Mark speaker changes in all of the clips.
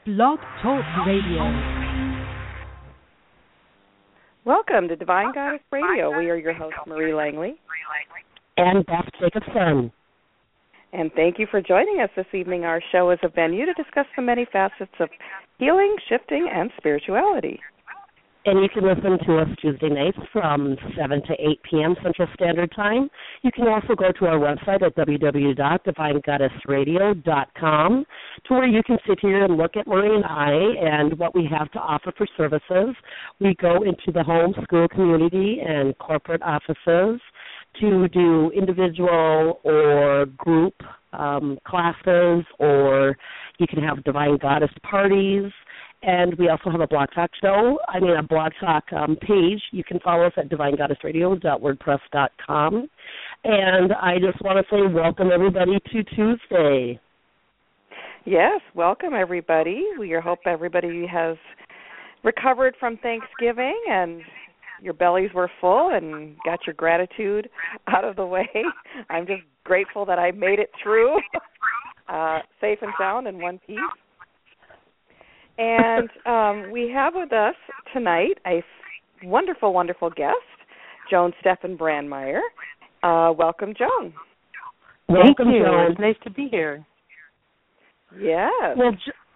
Speaker 1: Blog Talk Radio.
Speaker 2: Welcome to Divine Goddess Radio. We are your host, Marie Langley.
Speaker 3: And Beth Jacobson.
Speaker 2: And thank you for joining us this evening. Our show is a venue to discuss the many facets of healing, shifting, and spirituality.
Speaker 3: And you can listen to us Tuesday nights from 7 to 8 p.m. Central Standard Time. You can also go to our website at www.divinegoddessradio.com, to where you can sit here and look at Marie and I and what we have to offer for services. We go into the home, school, community, and corporate offices to do individual or group classes, or you can have Divine Goddess parties. And we also have a Blog Talk page. You can follow us at divinegoddessradio.wordpress.com. And I just want to say welcome, everybody, to Tuesday.
Speaker 2: Yes, welcome, everybody. We hope everybody has recovered from Thanksgiving and your bellies were full and got your gratitude out of the way. I'm just grateful that I made it through safe and sound in one piece. And we have with us tonight a wonderful, wonderful guest, Joan Stephan Brandmeier. Welcome, Joan.
Speaker 4: Welcome, Joan. It's nice to be here.
Speaker 2: Yes.
Speaker 3: Well,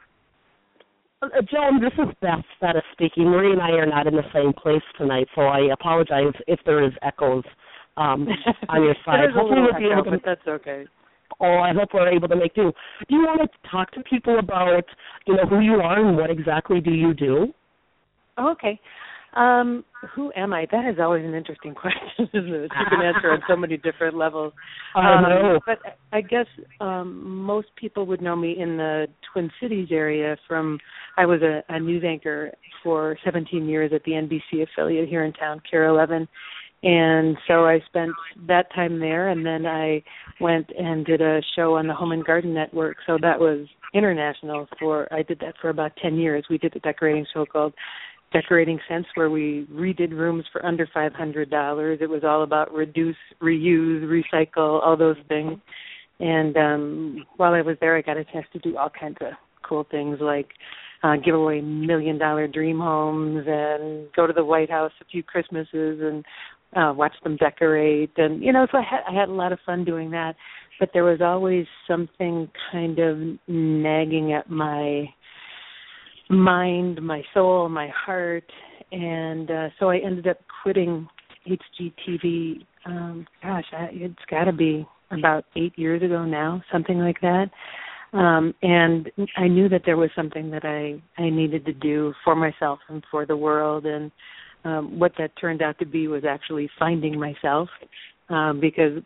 Speaker 3: Joan, this is Beth that is speaking. Marie and I are not in the same place tonight, so I apologize if there is echoes on your side.
Speaker 4: There's a little echo, but that's okay.
Speaker 3: Oh, I hope we're able to make do. Do you want to talk to people about, who you are and what exactly do you do?
Speaker 4: Oh, okay. Who am I? That is always an interesting question, isn't it? You can answer on so many different levels.
Speaker 3: I know.
Speaker 4: But I guess most people would know me in the Twin Cities area I was a news anchor for 17 years at the NBC affiliate here in town, KARE 11. And so I spent that time there, and then I went and did a show on the Home and Garden Network. So that was international. I did that for about 10 years. We did a decorating show called Decorating Sense, where we redid rooms for under $500. It was all about reduce, reuse, recycle, all those things. And while I was there, I got a chance to do all kinds of cool things, like give away $1 million dream homes and go to the White House a few Christmases and watch them decorate. And, so I had a lot of fun doing that. But there was always something kind of nagging at my mind, my soul, my heart. And so I ended up quitting HGTV, it's got to be about 8 years ago now, something like that. And I knew that there was something that I needed to do for myself and for the world. And what that turned out to be was actually finding myself, because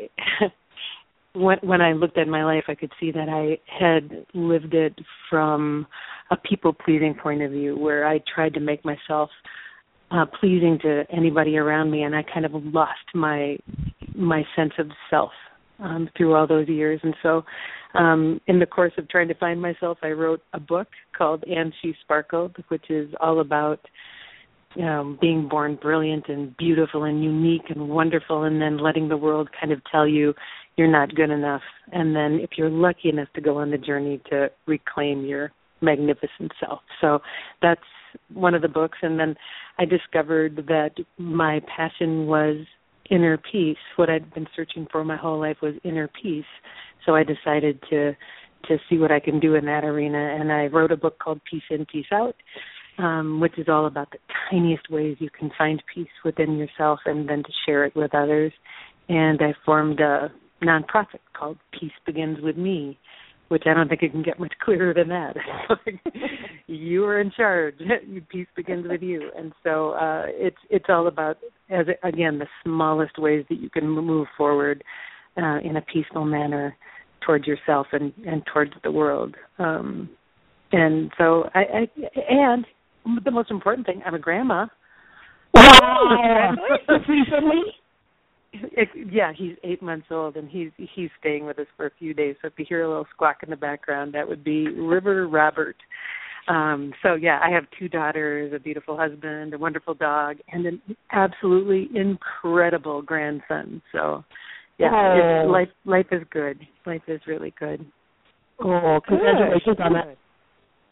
Speaker 4: when I looked at my life, I could see that I had lived it from a people-pleasing point of view, where I tried to make myself pleasing to anybody around me, and I kind of lost my sense of self through all those years. And so in the course of trying to find myself, I wrote a book called And She Sparkled, which is all about being born brilliant and beautiful and unique and wonderful, and then letting the world kind of tell you you're not good enough. And then if you're lucky enough to go on the journey to reclaim your magnificent self. So that's one of the books. And then I discovered that my passion was inner peace. What I'd been searching for my whole life was inner peace. So I decided to see what I can do in that arena. And I wrote a book called Peace In, Peace Out, which is all about the tiniest ways you can find peace within yourself and then to share it with others. And I formed a nonprofit called Peace Begins With Me, which I don't think it can get much clearer than that. You are in charge. Peace begins with you. And so it's all about, again, the smallest ways that you can move forward in a peaceful manner towards yourself and towards the world. And so and the most important thing, I'm a grandma.
Speaker 3: Wow! Recently?
Speaker 4: Yeah, he's 8 months old, and he's staying with us for a few days. So if you hear a little squawk in the background, that would be River Robert. So, yeah, I have 2 daughters, a beautiful husband, a wonderful dog, and an absolutely incredible grandson. So, yeah, life is good. Life is really good.
Speaker 3: Oh, congratulations on that.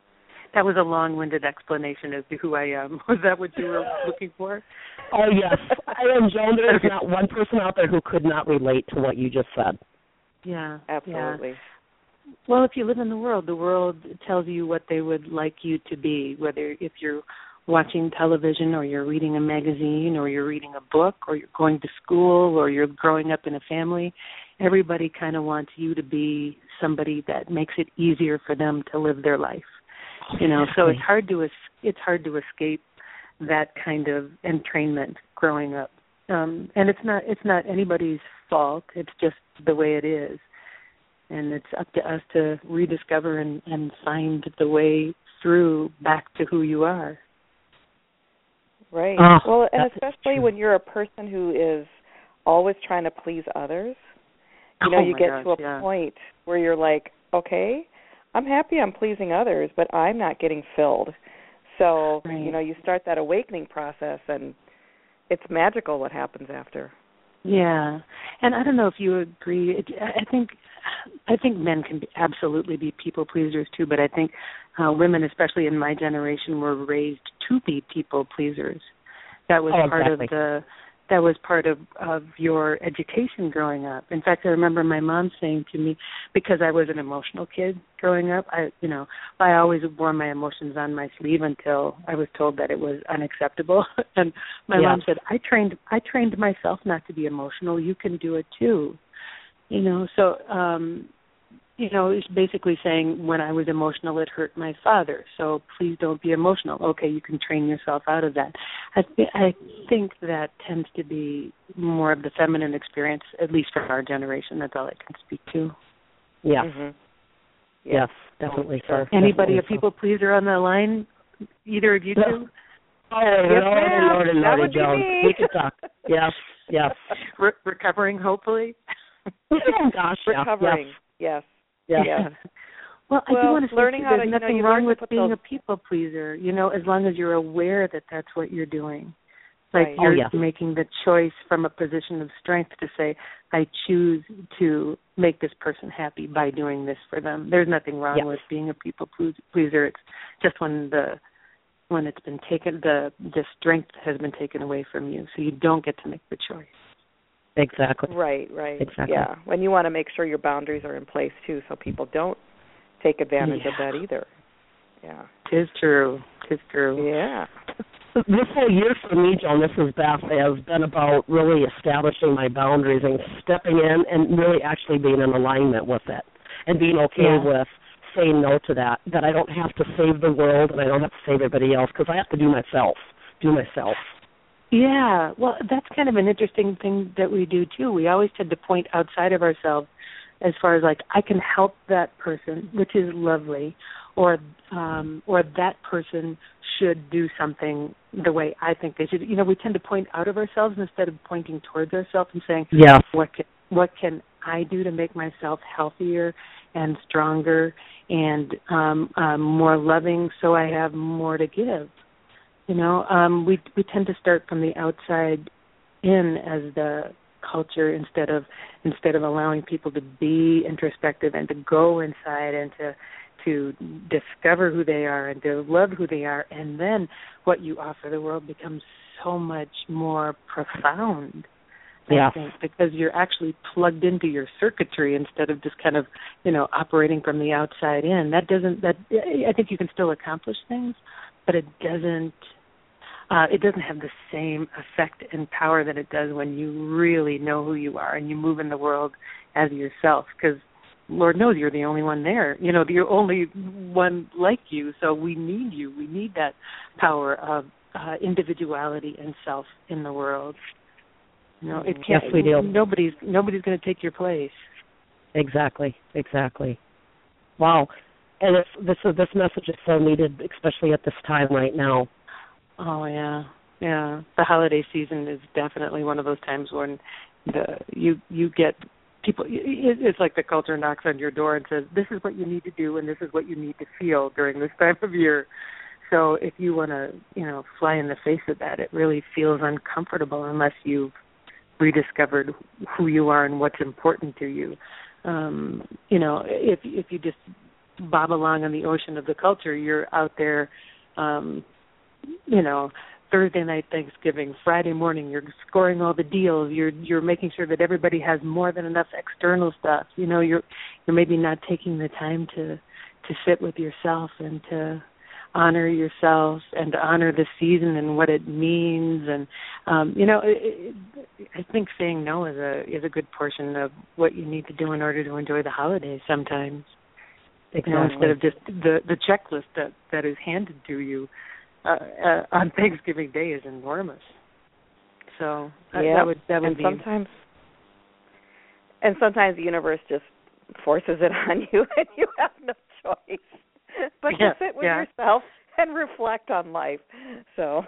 Speaker 4: That was a long-winded explanation as to who I am. Was that what you were looking for?
Speaker 3: Oh, yes. I am Joan. There is not one person out there who could not relate to what you just said.
Speaker 4: Yeah.
Speaker 2: Absolutely.
Speaker 4: Yeah. Well, if you live in the world tells you what they would like you to be, whether if you're watching television or you're reading a magazine or you're reading a book or you're going to school or you're growing up in a family. Everybody kind of wants you to be somebody that makes it easier for them to live their life. You know, so it's hard to escape that kind of entrainment growing up. And it's not anybody's fault. It's just the way it is. And it's up to us to rediscover and find the way through back to who you are.
Speaker 2: Right. Well, and especially when you're a person who is always trying to please others, you get to a point where you're like, okay, I'm happy I'm pleasing others, but I'm not getting filled. So, you start that awakening process, and it's magical what happens after.
Speaker 4: Yeah. And I don't know if you agree. I think men can absolutely be people pleasers too, but I think women, especially in my generation, were raised to be people pleasers. That was part of your education growing up. In fact, I remember my mom saying to me, because I was an emotional kid growing up, I always wore my emotions on my sleeve until I was told that it was unacceptable. And my mom said, I trained myself not to be emotional. You can do it too. So it's basically saying when I was emotional, it hurt my father. So please don't be emotional. Okay, you can train yourself out of that. I think that tends to be more of the feminine experience, at least from our generation. That's all I can speak to.
Speaker 3: Yeah.
Speaker 2: Mm-hmm.
Speaker 3: Yes, definitely so.
Speaker 4: Anybody
Speaker 3: definitely
Speaker 4: a people pleaser on the line? Either of you two?
Speaker 3: Oh,
Speaker 2: Lordy,
Speaker 3: Jones. We can talk. Yes.
Speaker 4: Recovering, hopefully?
Speaker 3: Oh, gosh,
Speaker 2: recovering, yes.
Speaker 4: Well, I do want to say there's nothing wrong with being a people pleaser, as long as you're aware that that's what you're doing. Like you're making the choice from a position of strength to say, I choose to make this person happy by doing this for them. There's nothing wrong with being a people pleaser. It's just when it's been taken, the strength has been taken away from you, so you don't get to make the choice.
Speaker 3: Exactly.
Speaker 2: Right.
Speaker 3: Exactly.
Speaker 2: Yeah, when you want to make sure your boundaries are in place, too, so people don't take advantage of that either. Yeah.
Speaker 4: Tis true.
Speaker 2: Yeah.
Speaker 3: This whole year for me, Joan, this is Beth, has been about really establishing my boundaries and stepping in and really actually being in alignment with it and being okay with saying no to that I don't have to save the world and I don't have to save everybody else because I have to do myself.
Speaker 4: Yeah, well, that's kind of an interesting thing that we do, too. We always tend to point outside of ourselves as far as, like, I can help that person, which is lovely, or that person should do something the way I think they should. We tend to point out of ourselves instead of pointing towards ourselves and saying, what can I do to make myself healthier and stronger and more loving so I have more to give? We tend to start from the outside in as the culture instead of allowing people to be introspective and to go inside and to discover who they are and to love who they are, and then what you offer the world becomes so much more profound. I think, because you're actually plugged into your circuitry instead of just kind of, operating from the outside in. I think you can still accomplish things, but it doesn't have the same effect and power that it does when you really know who you are and you move in the world as yourself, because Lord knows you're the only one there. You're only one like you, so we need you. We need that power of individuality and self in the world. It can't.
Speaker 3: Yes, we do.
Speaker 4: Nobody's going to take your place.
Speaker 3: Exactly. Wow. And this message is so needed, especially at this time right now.
Speaker 4: Oh, yeah. The holiday season is definitely one of those times when you get people. It's like the culture knocks on your door and says, "This is what you need to do, and this is what you need to feel during this time of year." So if you want to, fly in the face of that, it really feels uncomfortable unless you've rediscovered who you are and what's important to you. If you just bob along on the ocean of the culture. You're out there, Thursday night Thanksgiving, Friday morning, you're scoring all the deals. You're making sure that everybody has more than enough external stuff. You're maybe not taking the time to sit with yourself and to honor yourself and to honor the season and what it means. And I think saying no is a good portion of what you need to do in order to enjoy the holidays sometimes.
Speaker 3: Exactly.
Speaker 4: Instead of just the checklist that is handed to you on Thanksgiving Day is enormous. So that would be
Speaker 2: sometimes the universe just forces it on you and you have no choice but to sit with yourself and reflect on life. So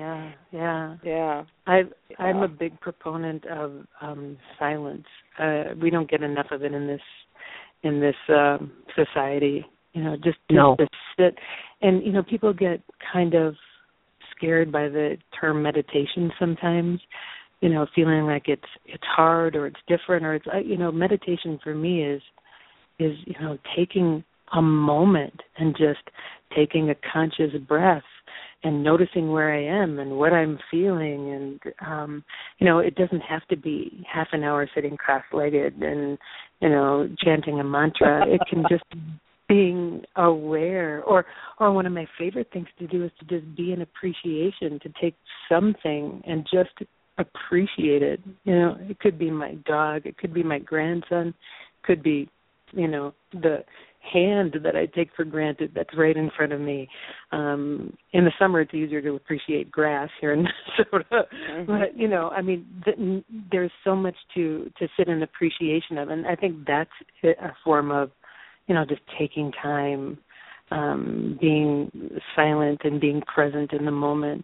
Speaker 4: I'm a big proponent of silence. We don't get enough of it in this society. Just to sit. And people get kind of scared by the term meditation sometimes, feeling like it's hard or it's different or it's meditation for me is taking a moment and just taking a conscious breath and noticing where I am and what I'm feeling. And it doesn't have to be half an hour sitting cross-legged and chanting a mantra. It can just being aware, or one of my favorite things to do is to just be in appreciation, to take something and just appreciate it. It could be my dog, it could be my grandson, it could be, the hand that I take for granted that's right in front of me. In the summer, it's easier to appreciate grass here in Minnesota. But, there's so much to sit in appreciation of, and I think that's a form of just taking time, being silent and being present in the moment.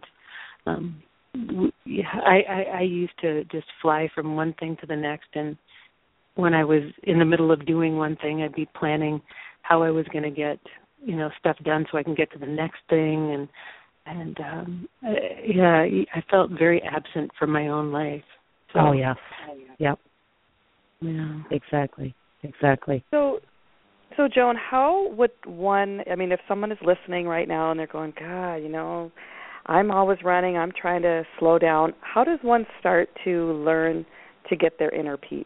Speaker 4: I used to just fly from one thing to the next, and when I was in the middle of doing one thing, I'd be planning how I was going to get, stuff done so I can get to the next thing, and I felt very absent from my own life. So,
Speaker 3: Yep.
Speaker 4: Yeah.
Speaker 3: Exactly.
Speaker 2: So Joan, how would one, if someone is listening right now and they're going, God, I'm always running, I'm trying to slow down, how does one start to learn to get their inner peace?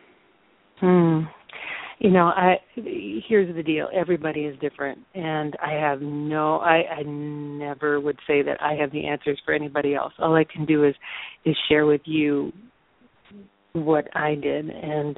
Speaker 4: Here's the deal. Everybody is different, and I never would say that I have the answers for anybody else. All I can do is share with you what I did, and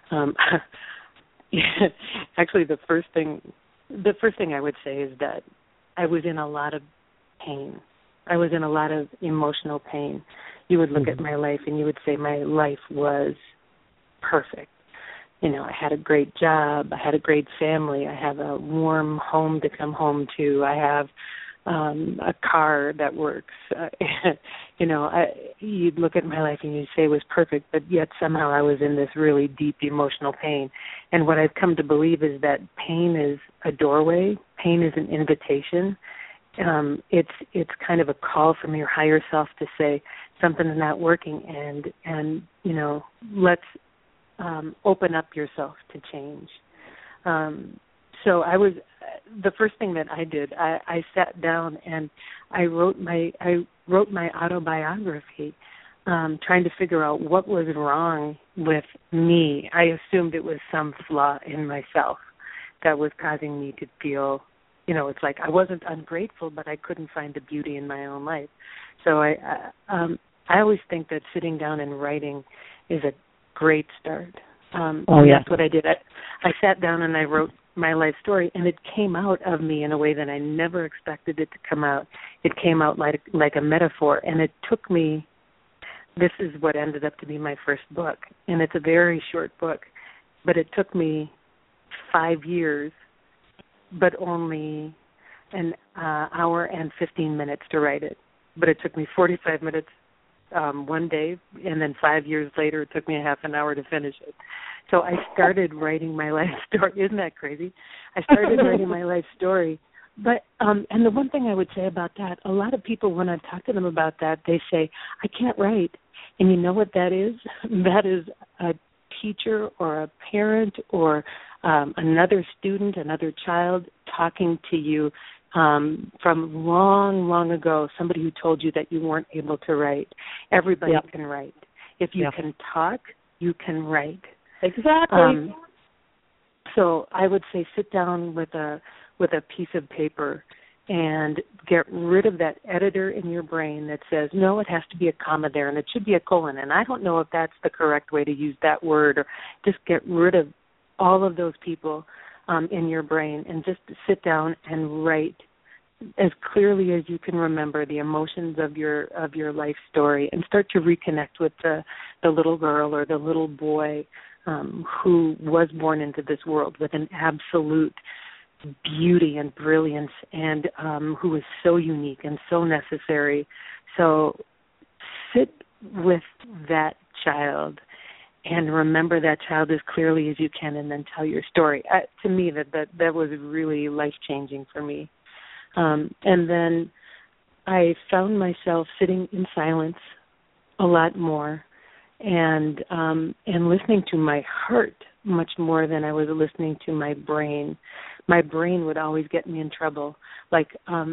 Speaker 4: actually, the first thing I would say is that I was in a lot of pain. I was in a lot of emotional pain. You would look at my life and you would say my life was perfect. I had a great job. I had a great family. I have a warm home to come home to. I have a car that works. You'd look at my life and you'd say it was perfect, but yet somehow I was in this really deep emotional pain. And what I've come to believe is that pain is a doorway. Pain is an invitation. It's kind of a call from your higher self to say something's not working, and let's open up yourself to change. So the first thing that I did, I sat down and I wrote my autobiography, trying to figure out what was wrong with me. I assumed it was some flaw in myself that was causing me to feel, it's like I wasn't ungrateful, but I couldn't find the beauty in my own life. So I always think that sitting down and writing is a great start. That's what I did. I sat down and I wrote my life story, and it came out of me in a way that I never expected it to come out. It came out like a metaphor, and it took me, this is what ended up to be my first book, and it's a very short book, but it took me 5 years, but only an hour and 15 minutes to write it. But it took me 45 minutes one day, and then 5 years later, it took me a half an hour to finish it. So I started writing my life story. Isn't that crazy? I started writing my life story. But and the one thing I would say about that, a lot of people, when I talk to them about that, they say, I can't write. And you know what that is? That is a teacher or a parent or another student, another child talking to you from long, long ago, somebody who told you that you weren't able to write. Everybody can write. If you can talk, you can write.
Speaker 3: Exactly.
Speaker 4: So I would say sit down with a piece of paper and get rid of that editor in your brain that says, no, it has to be a comma there and it should be a colon. And I don't know if that's the correct way to use that word, or just get rid of all of those people in your brain and just sit down and write as clearly as you can remember the emotions of your life story, and start to reconnect with the little girl or the little boy who was born into this world with an absolute beauty and brilliance, and who is so unique and so necessary. So sit with that child and remember that child as clearly as you can, and then tell your story. To me, that was really life-changing for me. And then I found myself sitting in silence a lot more, and listening to my heart much more than I was listening to my brain. My brain would always get me in trouble. Like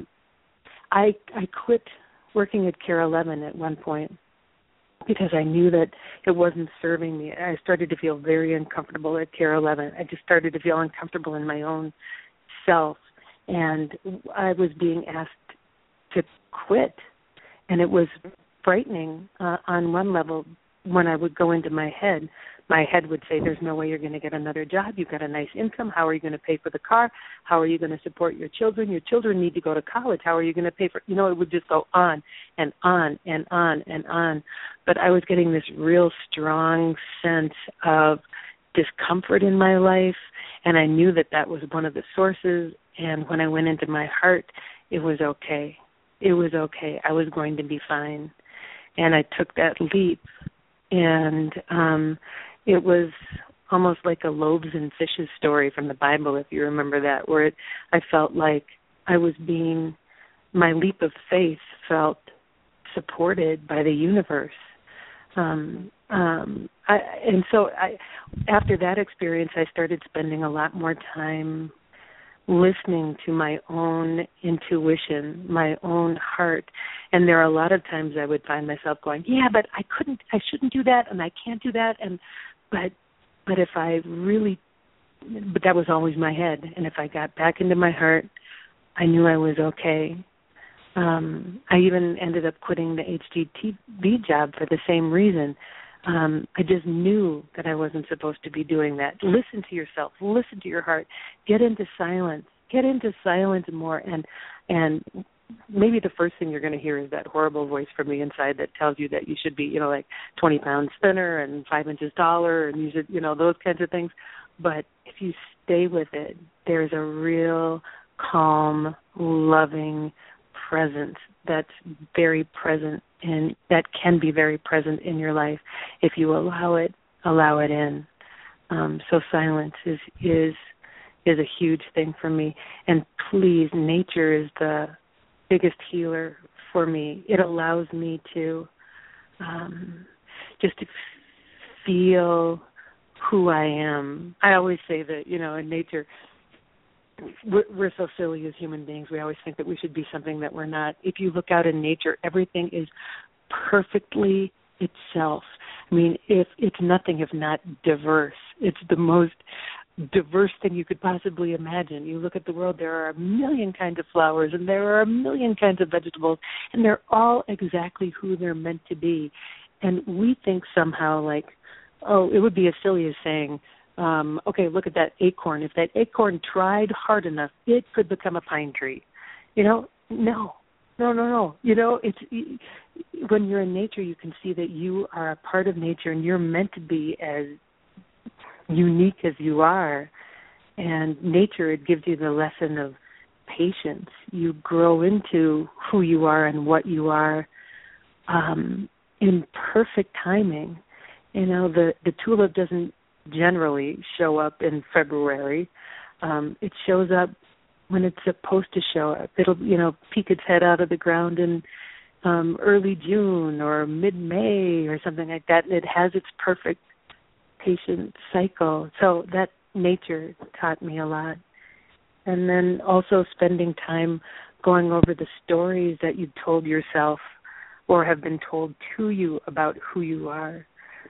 Speaker 4: I quit working at KARE 11 at one point because I knew that it wasn't serving me. I started to feel very uncomfortable at KARE 11. I just started to feel uncomfortable in my own self, and I was being asked to quit, and it was frightening on one level. When I would go into my head would say, there's no way you're going to get another job. You've got a nice income. How are you going to pay for the car? How are you going to support your children? Your children need to go to college. How are you going to pay for, it would just go on and on and on and on. But I was getting this real strong sense of discomfort in my life, and I knew that was one of the sources. And when I went into my heart, it was okay. It was okay. I was going to be fine. And I took that leap. And it was almost like a loaves and fishes story from the Bible, if you remember that, where I felt like my leap of faith felt supported by the universe. After that experience, I started spending a lot more time listening to my own intuition, my own heart. And there are a lot of times I would find myself going, yeah, but I shouldn't do that, and I can't do that. But that was always my head. And if I got back into my heart, I knew I was okay. I even ended up quitting the HGTV job for the same reason. I just knew that I wasn't supposed to be doing that. Listen to yourself. Listen to your heart. Get into silence. Get into silence more. And maybe the first thing you're going to hear is that horrible voice from the inside that tells you that you should be, like 20 pounds thinner and 5 inches taller, and you should, those kinds of things. But if you stay with it, there's a real calm, loving presence that's very present, and that can be very present in your life if you allow it in. So silence is a huge thing for me. And please, nature is the biggest healer for me. It allows me to just to feel who I am. I always say that, in nature, we're so silly as human beings. We always think that we should be something that we're not. If you look out in nature, everything is perfectly itself. I mean, it's nothing if not diverse. It's the most diverse thing you could possibly imagine. You look at the world, there are a million kinds of flowers, and there are a million kinds of vegetables, and they're all exactly who they're meant to be. And we think somehow like, oh, it would be as silly as saying, okay, look at that acorn. If that acorn tried hard enough, it could become a pine tree. No. It's when you're in nature, you can see that you are a part of nature, and you're meant to be as unique as you are. And nature, it gives you the lesson of patience. You grow into who you are and what you are in perfect timing. The tulip doesn't generally show up in February. It shows up when it's supposed to show up. It'll, peek its head out of the ground in early June or mid-May or something like that, and it has its perfect patient cycle. So that nature taught me a lot. And then also spending time going over the stories that you told yourself or have been told to you about who you are.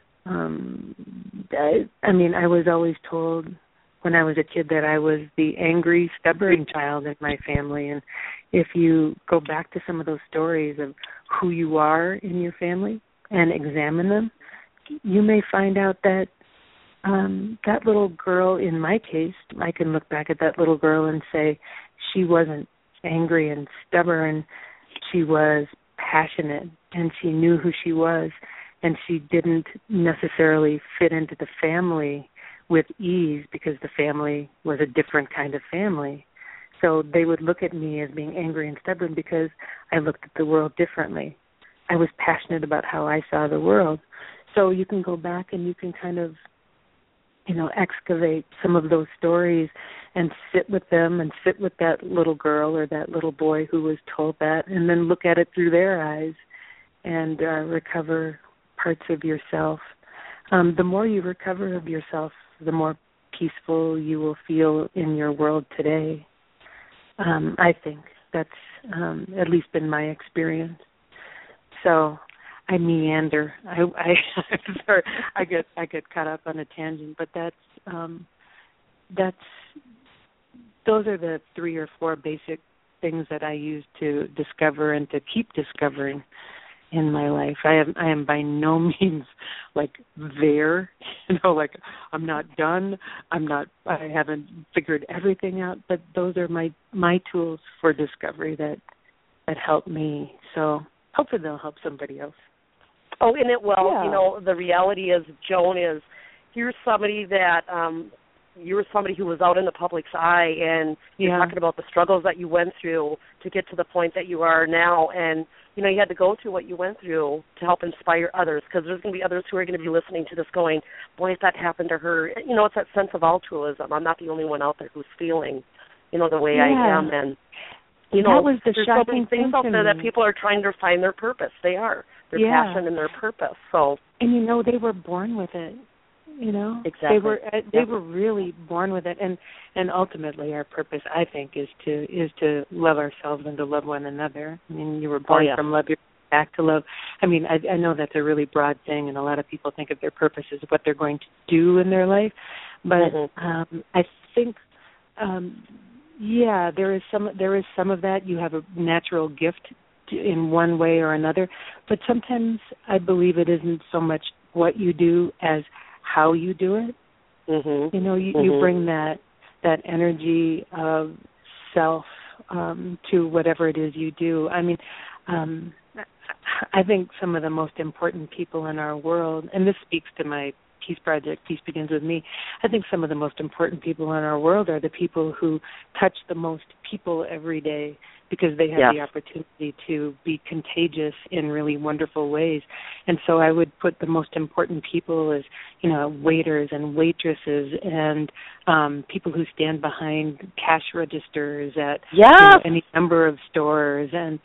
Speaker 4: I was always told when I was a kid that I was the angry, stubborn child in my family. And if you go back to some of those stories of who you are in your family and examine them, you may find out that that little girl, in my case, I can look back at that little girl and say she wasn't angry and stubborn. She was passionate, and she knew who she was, and she didn't necessarily fit into the family with ease because the family was a different kind of family. So they would look at me as being angry and stubborn because I looked at the world differently. I was passionate about how I saw the world. So you can go back and you can kind of, excavate some of those stories and sit with them and sit with that little girl or that little boy who was told that, and then look at it through their eyes and recover parts of yourself. The more you recover of yourself, the more peaceful you will feel in your world today. I think that's at least been my experience. So I meander. Sorry, I get caught up on a tangent, but those are the 3 or 4 basic things that I use to discover and to keep discovering in my life. I am by no means there, I'm not done. I haven't figured everything out, but those are my tools for discovery that help me. So hopefully they'll help somebody else.
Speaker 1: Oh, and it will.
Speaker 2: Yeah.
Speaker 1: The reality is, Joan, you're somebody who was out in the public's eye, and you're talking about the struggles that you went through to get to the point that you are now, and you had to go through what you went through to help inspire others, because there's going to be others who are going to be listening to this going, boy, if that happened to her, it's that sense of altruism. I'm not the only one out there who's feeling, the way I am, and
Speaker 4: that was the
Speaker 1: there's
Speaker 4: shocking
Speaker 1: so many things out there that people are trying to find their purpose. They are. Their passion and their purpose. So,
Speaker 4: and they were born with it.
Speaker 1: Exactly.
Speaker 4: They were really born with it, and ultimately our purpose, I think, is to love ourselves and to love one another. I mean, you were born from love, you're back to love. I mean, I know that's a really broad thing, and a lot of people think of their purpose as what they're going to do in their life, but I think. There is some of that. You have a natural gift in one way or another, but sometimes I believe it isn't so much what you do as how you do it. You bring that energy of self to whatever it is you do. I mean, I think some of the most important people in our world, and this speaks to my Peace Project, Peace Begins With Me, I think some of the most important people in our world are the people who touch the most people every day, because they have the opportunity to be contagious in really wonderful ways. And so I would put the most important people as, waiters and waitresses and people who stand behind cash registers at any number of stores. And,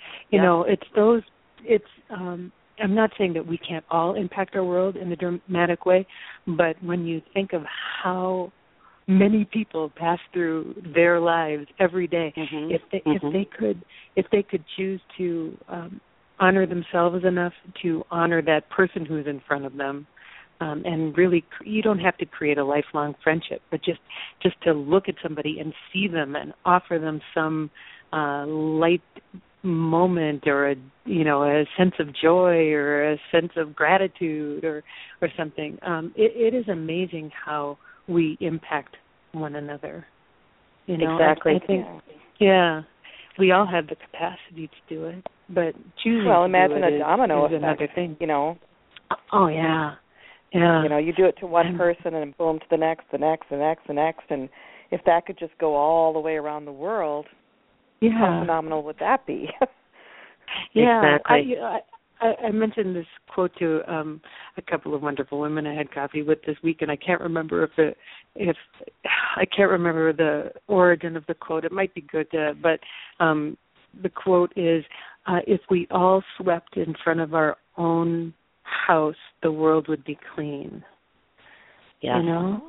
Speaker 4: I'm not saying that we can't all impact our world in a dramatic way, but when you think of how many people pass through their lives every day, if they could choose to honor themselves enough to honor that person who's in front of them, and really, you don't have to create a lifelong friendship, but just to look at somebody and see them and offer them some light moment or a sense of joy or a sense of gratitude or something. It is amazing how we impact one another.
Speaker 1: Exactly.
Speaker 4: I think, we all have the capacity to do it, but choosing
Speaker 2: imagine
Speaker 4: to do it
Speaker 2: a domino
Speaker 4: is
Speaker 2: effect,
Speaker 4: another thing.
Speaker 2: Oh
Speaker 4: yeah.
Speaker 2: You do it to one person and boom, to the next, and if that could just go all the way around the world, how phenomenal would that be?
Speaker 1: Exactly.
Speaker 4: I mentioned this quote to a couple of wonderful women I had coffee with this week, and I can't remember if I can't remember the origin of the quote. It might be good, but the quote is, "If we all swept in front of our own house, the world would be clean."
Speaker 1: Yeah.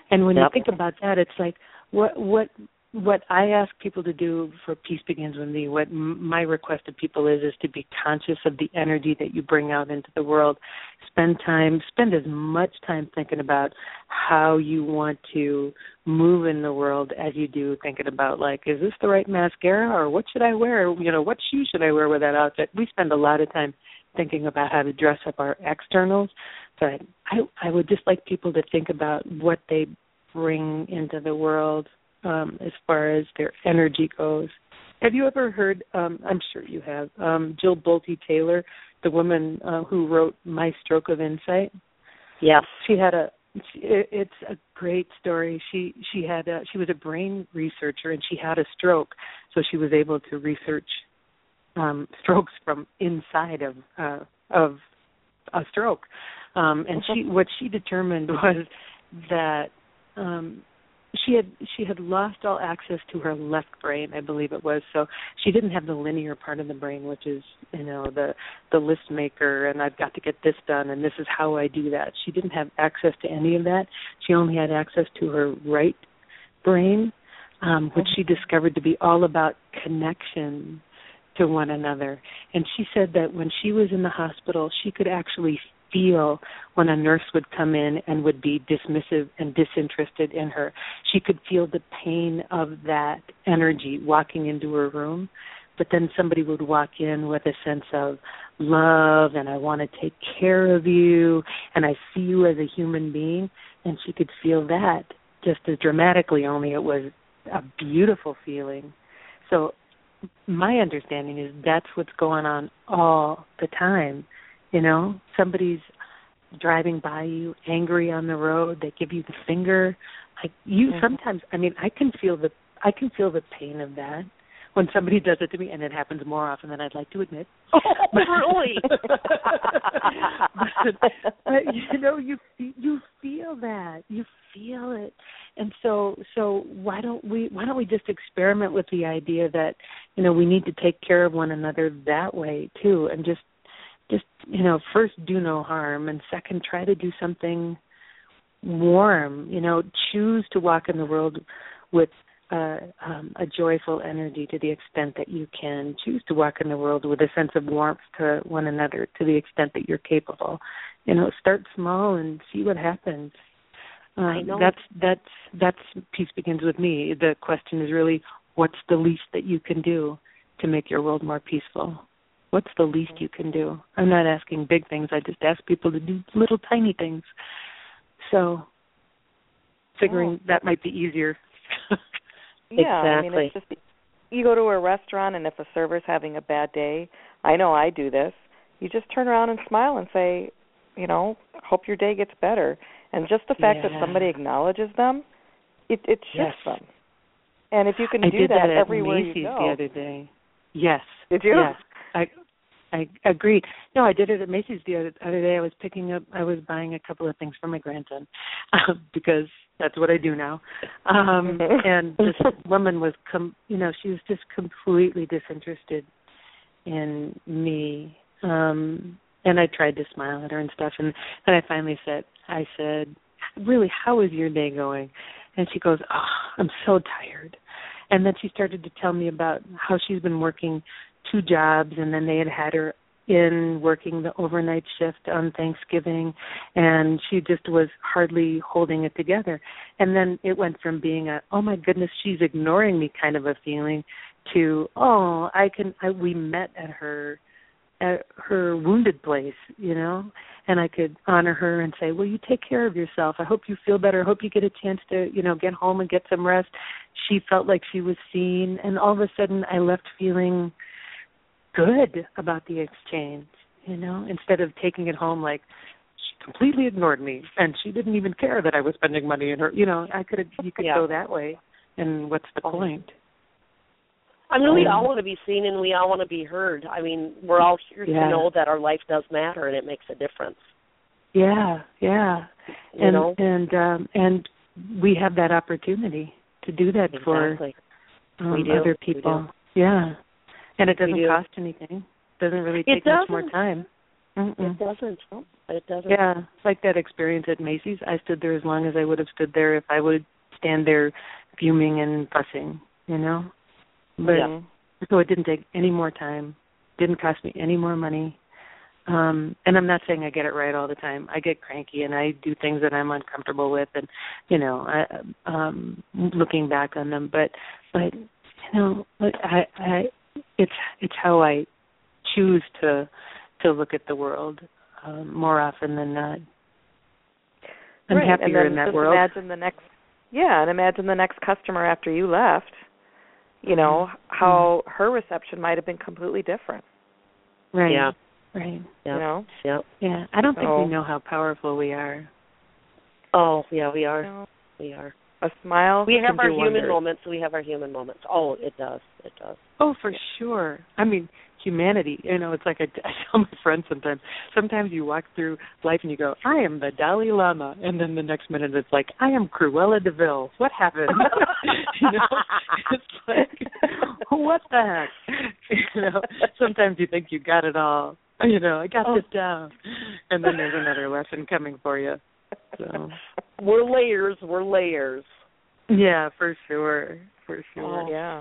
Speaker 4: And when you think about that, it's like what I ask people to do for Peace Begins With Me, what my request of people is to be conscious of the energy that you bring out into the world. Spend as much time thinking about how you want to move in the world as you do thinking about, like, is this the right mascara, or what should I wear? What shoes should I wear with that outfit? We spend a lot of time thinking about how to dress up our externals, but I would just like people to think about what they bring into the world as far as their energy goes. Have you ever heard, I'm sure you have, Jill Bolte Taylor, the woman who wrote My Stroke of Insight?
Speaker 1: Yes.
Speaker 4: She had it's a great story. She was a brain researcher, and she had a stroke, so she was able to research strokes from inside of a stroke. And what she determined was that she had lost all access to her left brain, I believe it was. So she didn't have the linear part of the brain, which is, the list maker, and I've got to get this done, and this is how I do that. She didn't have access to any of that. She only had access to her right brain, which she discovered to be all about connection to one another. And she said that when she was in the hospital, she could actually feel when a nurse would come in and would be dismissive and disinterested in her. She could feel the pain of that energy walking into her room, but then somebody would walk in with a sense of love, and I want to take care of you, and I see you as a human being, and she could feel that just as dramatically, only it was a beautiful feeling. So my understanding is that's what's going on all the time. Somebody's driving by you, angry on the road. They give you the finger. Sometimes. I can feel the pain of that when somebody does it to me, and it happens more often than I'd like to admit.
Speaker 1: Oh, really?
Speaker 4: but you feel that. You feel it. And so why don't we just experiment with the idea that we need to take care of one another that way too, and just first do no harm, and second try to do something warm. Choose to walk in the world with a joyful energy to the extent that you can. Choose to walk in the world with a sense of warmth to one another to the extent that you're capable. Start small and see what happens.
Speaker 1: I know.
Speaker 4: That's Peace Begins With Me. The question is really, what's the least that you can do to make your world more peaceful? What's the least you can do? I'm not asking big things. I just ask people to do little tiny things. So figuring that might be easier.
Speaker 2: Yeah,
Speaker 1: exactly.
Speaker 2: It's just, you go to a restaurant, and if a server's having a bad day, I know I do this, you just turn around and smile and say, hope your day gets better. And just the fact that somebody acknowledges them, it shifts them. And if you can do that everywhere you go.
Speaker 4: I did that at Macy's the other day. Yes.
Speaker 2: Did you?
Speaker 4: Yes. I agree. No, I did it at Macy's the other day. I was buying a couple of things for my grandson because that's what I do now. And this woman was, she was just completely disinterested in me. And I tried to smile at her and stuff. And I finally said, really, how is your day going? And she goes, I'm so tired. And then she started to tell me about how she's been working 2 jobs, and then they had her in working the overnight shift on Thanksgiving, and she just was hardly holding it together. And then it went from being oh my goodness, she's ignoring me kind of a feeling to, we met at her wounded place, and I could honor her and say, well, you take care of yourself. I hope you feel better. I hope you get a chance to, get home and get some rest. She felt like she was seen, and all of a sudden I left feeling good about the exchange, instead of taking it home like she completely ignored me and she didn't even care that I was spending money in her. You could go that way, and what's the point?
Speaker 1: We all want to be seen, and we all want to be heard. We're all here to know that our life does matter and it makes a difference.
Speaker 4: Yeah. And we have that opportunity to do that for other people. Yeah. And it doesn't cost anything. It doesn't really take much more time.
Speaker 1: It doesn't. No, it doesn't.
Speaker 4: Yeah, it's like that experience at Macy's. I stood there as long as I would have stood there if I would stand there fuming and fussing, you know? But so it didn't take any more time, didn't cost me any more money. And I'm not saying I get it right all the time. I get cranky and I do things that I'm uncomfortable with, and you know, looking back on them. But you know, it's how I choose to look at the world more often than not. I'm happier in that world.
Speaker 2: Imagine the next customer after you left. You know how her reception might have been completely different.
Speaker 4: Right.
Speaker 1: Yeah.
Speaker 4: Right.
Speaker 1: Yep.
Speaker 2: You know?
Speaker 1: Yep.
Speaker 4: Yeah. I don't think we know how powerful we are.
Speaker 1: Oh, yeah, we are.
Speaker 2: No.
Speaker 1: We are.
Speaker 2: A smile.
Speaker 1: We have our
Speaker 2: human
Speaker 1: human moments. We have our human moments. Oh, it does. It does.
Speaker 4: Oh, for sure. I mean, humanity. You know, it's like I tell my friends sometimes. Sometimes you walk through life and you go, I am the Dalai Lama. And then the next minute it's like, I am Cruella de Vil. What happened? You know, it's like, what the heck? You know, sometimes you think you got it all. You know, I got this down. And then there's another lesson coming for you. So
Speaker 1: We're layers. We're layers.
Speaker 4: Yeah, for sure. For sure.
Speaker 2: Oh, yeah.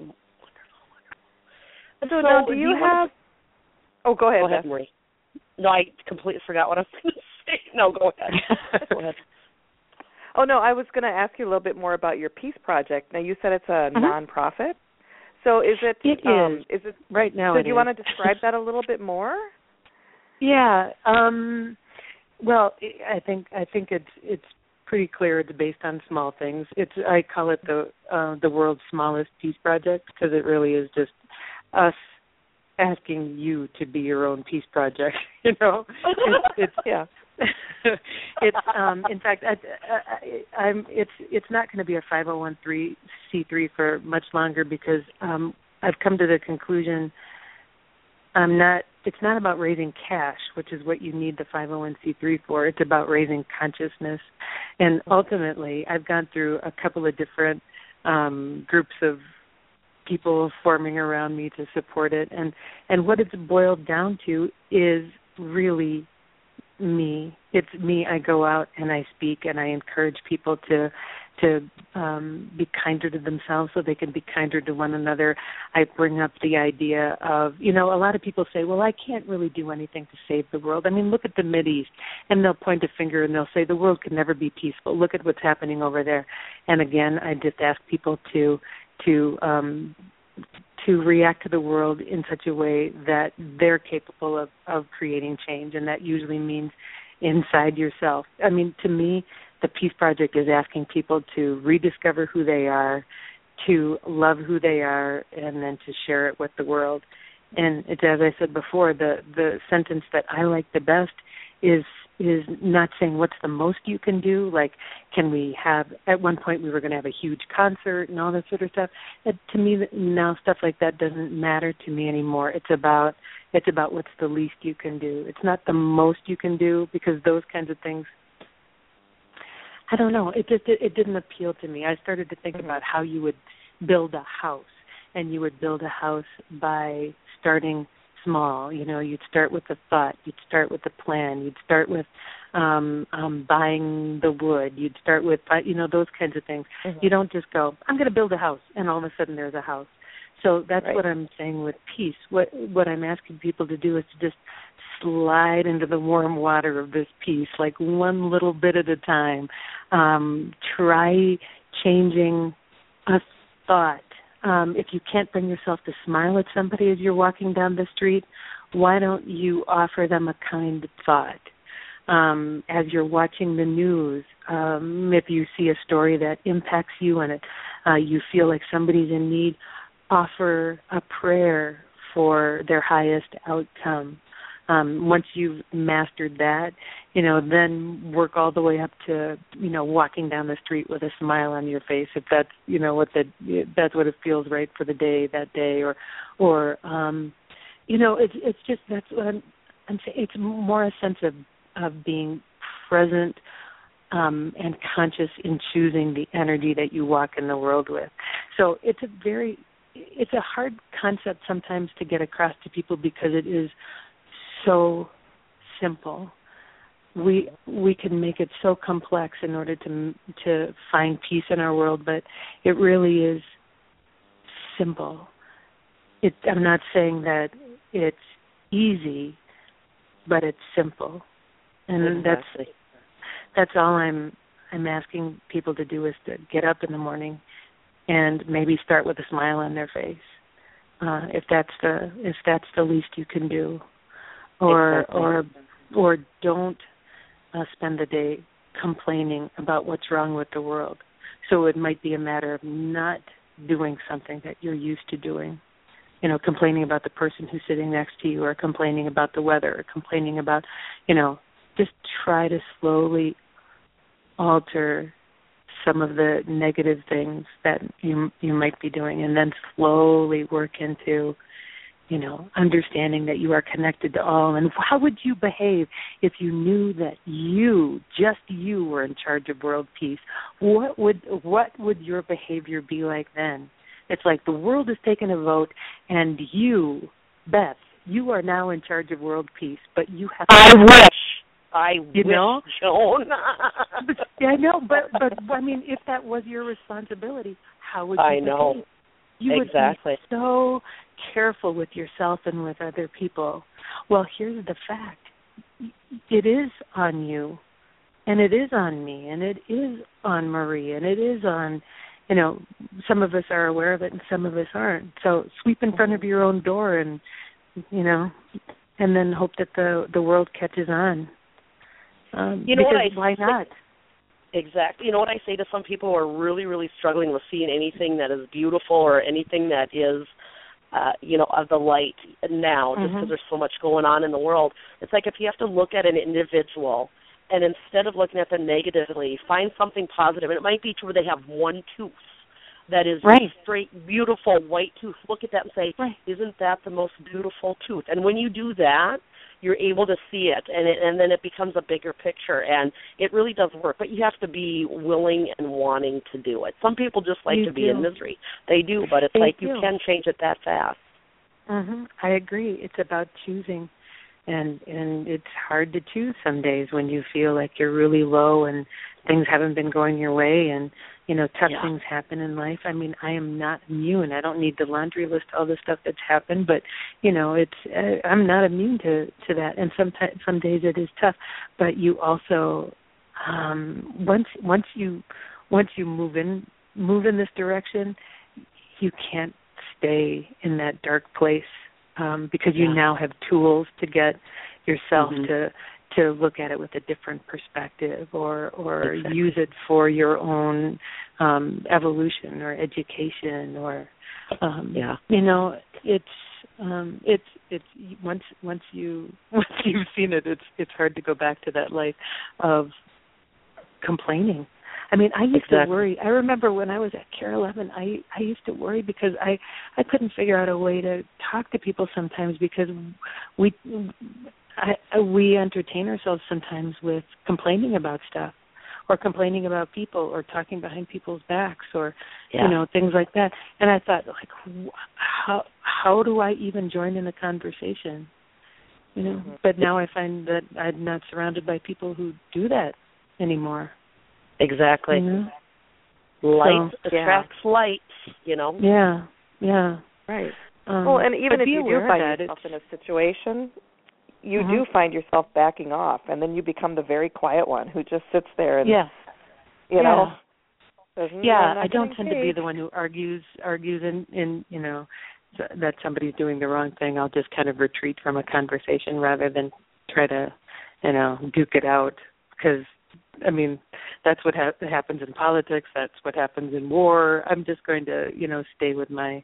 Speaker 1: So
Speaker 2: now, do you have... Oh, go ahead.
Speaker 1: Go ahead, Marie. No, I completely forgot what I was going to say. No, go ahead. Go ahead.
Speaker 2: Oh, no, I was going to ask you a little bit more about your Peace Project. Now, you said it's a nonprofit. So is it...
Speaker 4: It is.
Speaker 2: Is it
Speaker 4: right now?
Speaker 2: So do you want to describe that a little bit more?
Speaker 4: Yeah. Well, I think it's pretty clear. It's based on small things. I call it the world's smallest peace project because it really is just us asking you to be your own peace project. You know, it's yeah. It's in fact it's not going to be a 501c3 for much longer because I've come to the conclusion it's not about raising cash, which is what you need the 501c3 for. It's about raising consciousness. And ultimately, I've gone through a couple of different groups of people forming around me to support it. And what it's boiled down to is really me. It's me. I go out and I speak and I encourage people to be kinder to themselves so they can be kinder to one another. I bring up the idea of, you know, a lot of people say, well, I can't really do anything to save the world. I mean, look at the Mideast, and they'll point a finger and they'll say the world can never be peaceful. Look at what's happening over there. And again, I just ask people to react to the world in such a way that they're capable of creating change, and that usually means inside yourself. I mean, to me, the Peace Project is asking people to rediscover who they are, to love who they are, and then to share it with the world. And it's, as I said before, the sentence that I like the best is not saying what's the most you can do, like can we have, at one point we were going to have a huge concert and all that sort of stuff. To me now stuff like that doesn't matter to me anymore. It's about what's the least you can do. It's not the most you can do, because those kinds of things, I don't know, it didn't appeal to me. I started to think about how you would build a house, and you would build a house by starting small. You know, you'd start with a thought, you'd start with a plan, you'd start with buying the wood, you'd start with, you know, those kinds of things. You don't just go, I'm going to build a house, and all of a sudden there's a house. So that's what I'm saying with peace. What I'm asking people to do is to just slide into the warm water of this peace, like one little bit at a time. Try changing a thought. If you can't bring yourself to smile at somebody as you're walking down the street, why don't you offer them a kind thought? As you're watching the news, if you see a story that impacts you and you feel like somebody's in need, offer a prayer for their highest outcome. Once you've mastered that, you know, then work all the way up to, you know, walking down the street with a smile on your face, if that's, you know, that's what it feels right for the day that day, or you know, it's just, that's what I'm saying. It's more a sense of being present and conscious in choosing the energy that you walk in the world with. So it's a hard concept sometimes to get across to people, because it is so simple. We can make it so complex in order to find peace in our world, but it really is simple. I'm not saying that it's easy, but it's simple, and
Speaker 1: exactly.
Speaker 4: that's all I'm asking people to do, is to get up in the morning and maybe start with a smile on their face, if that's the least you can do, or don't spend the day complaining about what's wrong with the world. So it might be a matter of not doing something that you're used to doing. Complaining about the person who's sitting next to you, or complaining about the weather, or complaining about, just try to slowly alter some of the negative things that you might be doing, and then slowly work into, understanding that you are connected to all. And how would you behave if you knew that just you were in charge of world peace? What would your behavior be like then? It's like the world has taken a vote, and you, Beth, you are now in charge of world peace, but you have to...
Speaker 1: I wish, Joan.
Speaker 4: I know, but I mean, if that was your responsibility, how would you behave?
Speaker 1: know.
Speaker 4: You
Speaker 1: exactly.
Speaker 4: would be so careful with yourself and with other people. Well, here's the fact. It is on you, and it is on me, and it is on Marie, and it is on, some of us are aware of it and some of us aren't. So sweep in front of your own door and, and then hope that the world catches on. Why not?
Speaker 1: Exactly. You know what I say to some people who are really, really struggling with seeing anything that is beautiful or anything that is, of the light now, just because there's so much going on in the world. It's like if you have to look at an individual, and instead of looking at them negatively, find something positive. And it might be to where they have one tooth that is straight, beautiful white tooth. Look at that and say, isn't that the most beautiful tooth? And when you do that, you're able to see it, and then it becomes a bigger picture, and it really does work. But you have to be willing and wanting to do it. Some people just like to be in misery. They do, but it's you can change it that fast.
Speaker 4: I agree. It's about choosing, and it's hard to choose some days when you feel like you're really low and things haven't been going your way, and tough things happen in life. I mean, I am not immune. I don't need the laundry list, all the stuff that's happened, but I'm not immune to that. And some days it is tough, but you also once you move in this direction, you can't stay in that dark place because you now have tools to get yourself to look at it with a different perspective, or use it for your own evolution or education, or it's once you've seen it, it's hard to go back to that life of complaining. I mean, I used to worry. I remember when I was at Care 11, I used to worry because I couldn't figure out a way to talk to people sometimes, because we entertain ourselves sometimes with complaining about stuff, or complaining about people, or talking behind people's backs, or things like that. And I thought, how do I even join in a conversation? But now I find that I'm not surrounded by people who do that anymore.
Speaker 1: Exactly. Light attracts light.
Speaker 4: Yeah.
Speaker 2: Right. And even if you do find yourself in a situation, you do find yourself backing off, and then you become the very quiet one who just sits there and,
Speaker 4: I don't tend to be the one who argues in that somebody's doing the wrong thing. I'll just kind of retreat from a conversation rather than try to, duke it out, because, I mean, that's what happens in politics. That's what happens in war. I'm just going to, stay with my,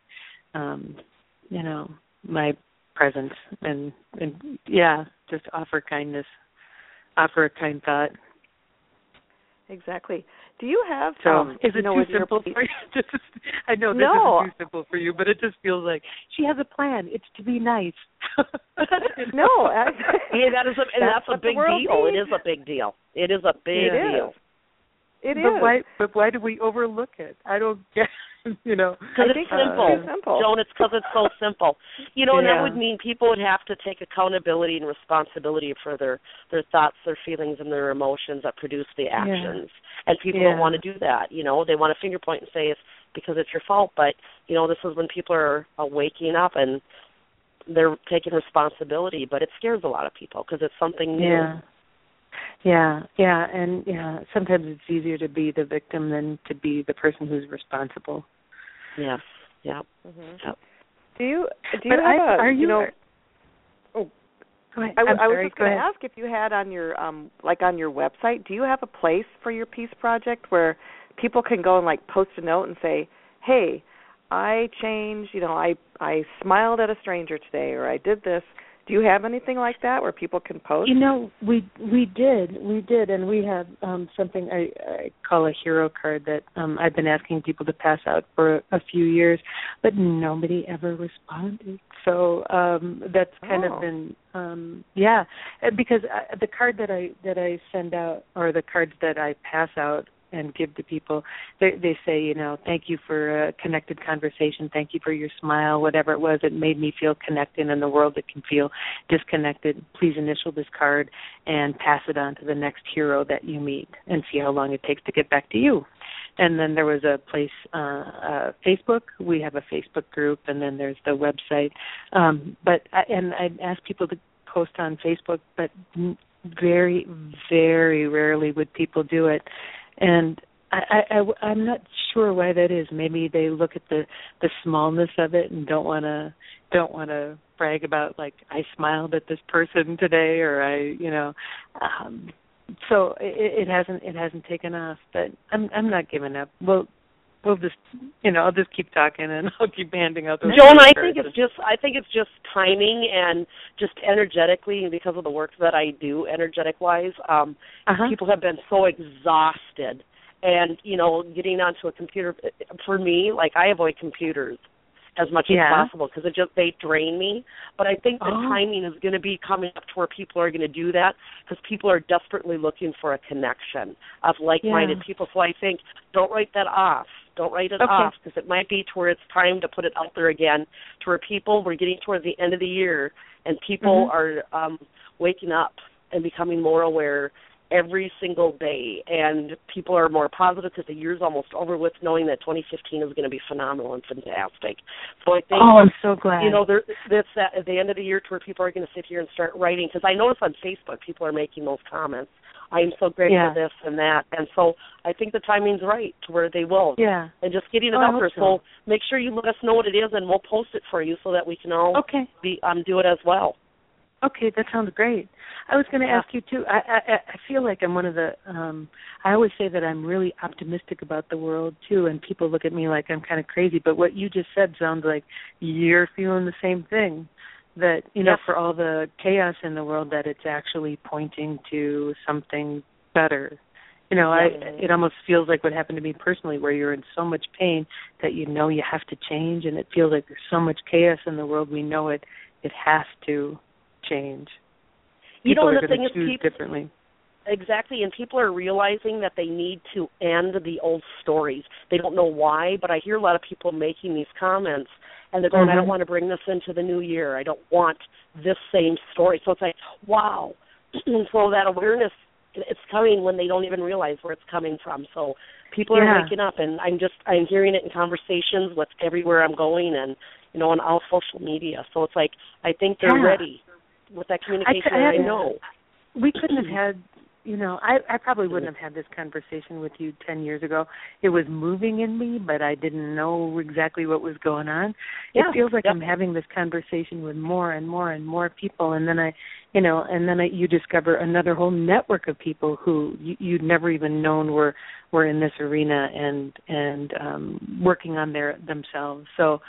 Speaker 4: my presence and just offer kindness, offer a kind thought.
Speaker 2: Exactly. Do you have?
Speaker 4: Is it too simple for you? I know this isn't too simple for you, but it just feels like she has a plan. It's to be nice.
Speaker 2: No,
Speaker 1: that's a big deal. It is a big deal. It is a big deal.
Speaker 2: It is.
Speaker 4: But why do we overlook it? I don't get.
Speaker 1: Because it's simple. Joan, it's because it's so simple. And that would mean people would have to take accountability and responsibility for their thoughts, their feelings, and their emotions that produce the actions. And people don't want to do that. They want to finger point and say it's because it's your fault. But, this is when people are waking up and they're taking responsibility. But it scares a lot of people because it's something new.
Speaker 4: Yeah, and sometimes it's easier to be the victim than to be the person who's responsible.
Speaker 1: Yes, yeah.
Speaker 2: Mm-hmm. Yep. Do you have
Speaker 4: go ahead.
Speaker 2: I was just going to ask if you had on your on your website, do you have a place for your peace project where people can go and post a note and say, "Hey, I changed, I smiled at a stranger today, or I did this." Do you have anything like that where people can post?
Speaker 4: We did, and we have something I call a hero card that I've been asking people to pass out for a few years, but nobody ever responded. So that's kind of been, because the card that I send out, or the cards that I pass out and give to people, they say, thank you for a connected conversation, thank you for your smile, whatever it was, it made me feel connected in the world that can feel disconnected. Please initial this card and pass it on to the next hero that you meet and see how long it takes to get back to you. And then there was a place, Facebook. We have a Facebook group, and then there's the website. And I'd ask people to post on Facebook, but very, very rarely would people do it. And I'm not sure why that is. Maybe they look at the smallness of it and don't want to brag about I smiled at this person today, or so it hasn't taken off. But I'm not giving up. We'll just I'll just keep talking and I'll keep handing out those.
Speaker 1: Joan, I think it's just timing and just energetically, and because of the work that I do energetic wise, people have been so exhausted, and getting onto a computer, for me, I avoid computers as much as possible because they drain me. But I think the timing is going to be coming up to where people are going to do that because people are desperately looking for a connection of like-minded people. So I think don't write that off. Don't write it off because it might be to where it's time to put it out there again to where we're getting towards the end of the year and people are waking up and becoming more aware every single day, and people are more positive because the year's almost over with, knowing that 2015 is going to be phenomenal and fantastic. So I think,
Speaker 4: I'm so glad.
Speaker 1: That's at the end of the year to where people are going to sit here and start writing, because I notice on Facebook people are making those comments. I am so grateful for this and that, and so I think the timing's right to where they will.
Speaker 4: Yeah.
Speaker 1: And just getting it out there. So make sure you let us know what it is, and we'll post it for you so that we can all do it as well.
Speaker 4: Okay, that sounds great. I was going to ask you, too, I feel like I'm one of the, I always say that I'm really optimistic about the world, too, and people look at me like I'm kind of crazy, but what you just said sounds like you're feeling the same thing, that, for all the chaos in the world, that it's actually pointing to something better. It almost feels like what happened to me personally, where you're in so much pain that you have to change, and it feels like there's so much chaos in the world, we know it has to change. People are going to choose differently.
Speaker 1: Exactly, and people are realizing that they need to end the old stories. They don't know why, but I hear a lot of people making these comments, and they're going, I don't want to bring this into the new year. I don't want this same story. So it's like, wow. So that awareness, it's coming when they don't even realize where it's coming from. So people are waking up, and I'm hearing it in conversations with everywhere I'm going, and, on all social media. So it's like, I think they're ready with that communication. I know.
Speaker 4: We couldn't have had, I probably wouldn't have had this conversation with you 10 years ago. It was moving in me, but I didn't know exactly what was going on. It feels like I'm having this conversation with more and more and more people, and then you discover another whole network of people who you'd never even known were in this arena and working on themselves. So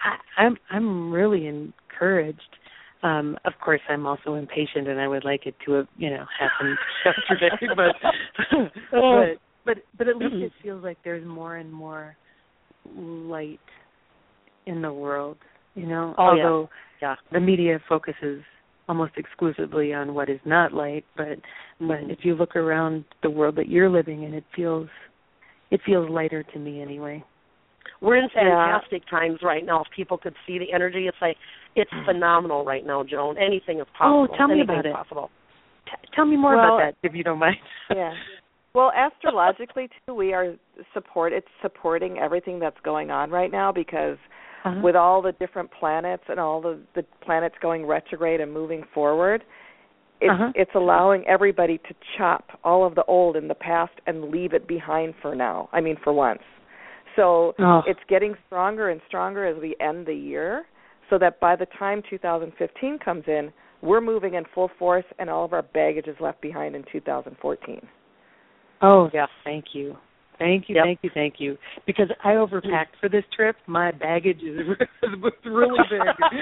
Speaker 4: I'm really encouraged. Of course, I'm also impatient, and I would like it to have, happened yesterday. But at least it feels like there's more and more light in the world. Although the media focuses almost exclusively on what is not light, but if you look around the world that you're living in, it feels lighter to me anyway.
Speaker 1: We're in fantastic times right now. If people could see the energy, it's like it's phenomenal right now, Joan. Anything is possible.
Speaker 4: Oh, tell me about it.
Speaker 1: Possible.
Speaker 4: Tell me more about that, if you don't mind.
Speaker 2: Yeah. Well, astrologically too, we are it's supporting everything that's going on right now because with all the different planets and all the planets going retrograde and moving forward, it's allowing everybody to chop all of the old in the past and leave it behind for now. I mean, for once. So it's getting stronger and stronger as we end the year, so that by the time 2015 comes in, we're moving in full force and all of our baggage is left behind in 2014.
Speaker 4: Oh, yes. Thank you. Thank you. Because I overpacked for this trip. My baggage was really big.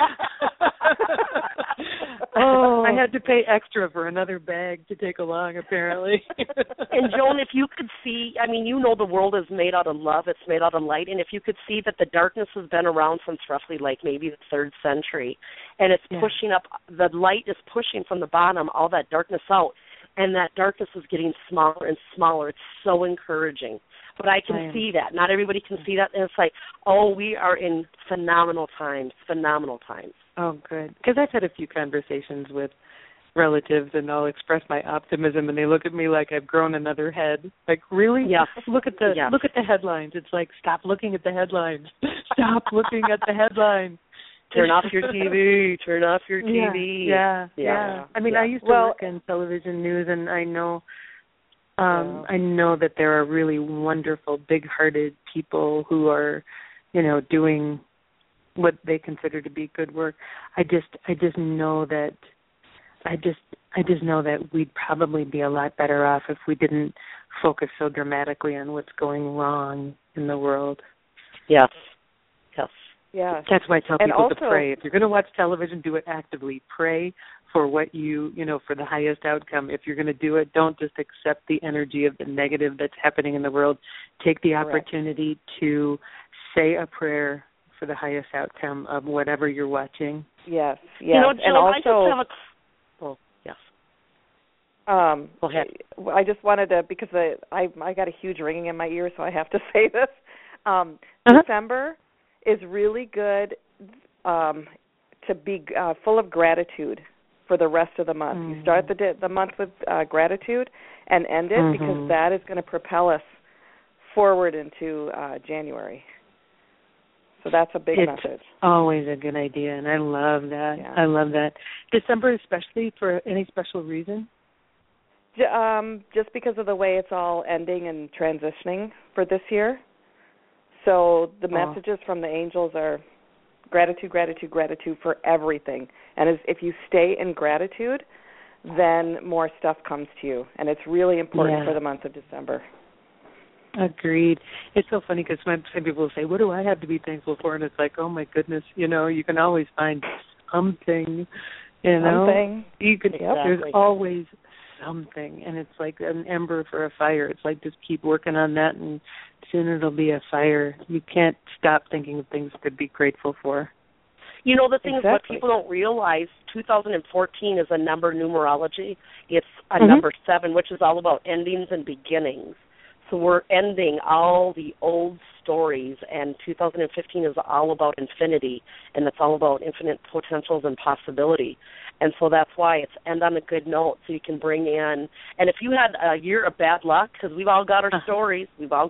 Speaker 4: I had to pay extra for another bag to take along, apparently.
Speaker 1: And, Joan, if you could see, I mean, you know the world is made out of love. It's made out of light. And if you could see that the darkness has been around since roughly like maybe the 3rd century, and it's pushing up, the light is pushing from the bottom all that darkness out. And that darkness is getting smaller and smaller. It's so encouraging. But I can see that. Not everybody can see that. And it's like, we are in phenomenal times.
Speaker 4: Oh, good. Because I've had a few conversations with relatives, and I'll express my optimism, and they look at me like I've grown another head. Like, really?
Speaker 1: Yes.
Speaker 4: Look at the headlines. It's like, stop looking at the headlines. Stop looking at the headlines.
Speaker 1: Turn off your TV. Turn off your TV.
Speaker 4: Yeah. I mean, I used to work in television news, and I know that there are really wonderful, big-hearted people who are, doing what they consider to be good work. I just know that we'd probably be a lot better off if we didn't focus so dramatically on what's going wrong in the world.
Speaker 1: Yes.
Speaker 2: Yeah.
Speaker 4: That's why I tell people to pray. If you're going to watch television, do it actively. Pray for what for the highest outcome. If you're going to do it, don't just accept the energy of the negative that's happening in the world. Take the opportunity to say a prayer for the highest outcome of whatever you're watching.
Speaker 2: Yes.
Speaker 1: Jill,
Speaker 2: and also,
Speaker 1: I just have
Speaker 2: Go ahead. I just wanted to, because I got a huge ringing in my ear, so I have to say this. December is really good to be full of gratitude for the rest of the month. You start the month with gratitude and end it because that is going to propel us forward into January. So that's a big message.
Speaker 4: It's always a good idea, and I love that. Yeah. I love that. December especially, for any special reason?
Speaker 2: Just because of the way it's all ending and transitioning for this year. So the messages from the angels are gratitude, gratitude, gratitude for everything. And if you stay in gratitude, then more stuff comes to you. And it's really important for the month of December.
Speaker 4: Agreed. It's so funny because some people will say, what do I have to be thankful for? And it's like, oh, my goodness, you can always find something,
Speaker 2: Something.
Speaker 4: You could, there's always something, and it's like an ember for a fire. It's like just keep working on that, and soon it'll be a fire. You can't stop thinking of things to be grateful for.
Speaker 1: The thing is, what people don't realize, 2014 is a number numerology. It's a number 7, which is all about endings and beginnings. So we're ending all the old stories, and 2015 is all about infinity, and it's all about infinite potentials and possibility. And so that's why it's end on a good note, so you can bring in. And if you had a year of bad luck, because we've all got our stories,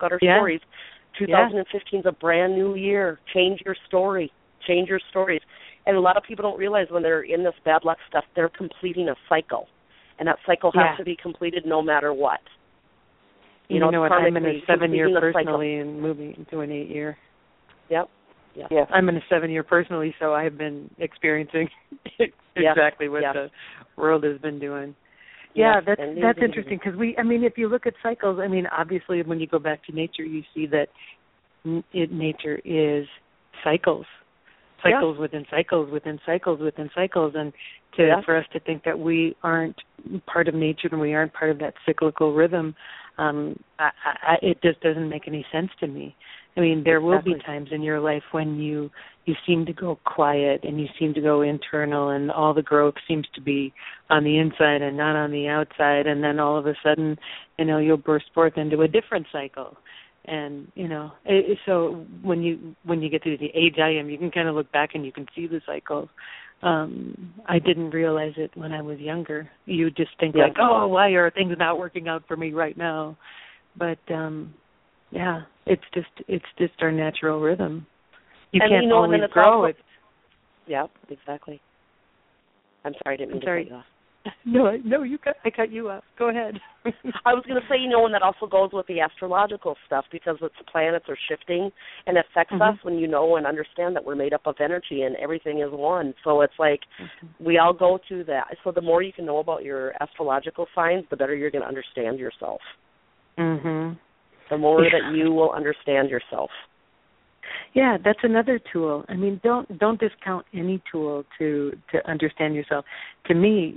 Speaker 1: 2015 is a brand new year. Change your stories. And a lot of people don't realize when they're in this bad luck stuff, they're completing a cycle, and that cycle has to be completed no matter what.
Speaker 4: You know what? I'm in a 7-year personally and moving into an 8-year.
Speaker 1: Yep.
Speaker 2: Yeah.
Speaker 4: I'm in a 7-year personally, so I've been experiencing exactly what the world has been doing. Yeah, that's interesting because if you look at cycles, obviously when you go back to nature, you see that nature is cycles. Cycles within cycles within cycles within cycles, and for us to think that we aren't part of nature and we aren't part of that cyclical rhythm, it just doesn't make any sense to me. There will be times in your life when you seem to go quiet and you seem to go internal, and all the growth seems to be on the inside and not on the outside, and then all of a sudden, you'll burst forth into a different cycle. And so when you get to the age I am, you can kind of look back and you can see the cycles. I didn't realize it when I was younger. You just think like, oh, why are things not working out for me right now? But it's just our natural rhythm. You can't always grow it.
Speaker 1: Yeah, exactly. I'm sorry, I didn't mean to cut you off.
Speaker 4: No, I cut you off. Go ahead.
Speaker 1: I was going to say, and that also goes with the astrological stuff, because its planets are shifting and affects us when you know and understand that we're made up of energy and everything is one. So it's like we all go through that. So the more you can know about your astrological signs, the better you're going to understand yourself. The more that you will understand yourself.
Speaker 4: Yeah, that's another tool. I mean, don't discount any tool to understand yourself. To me,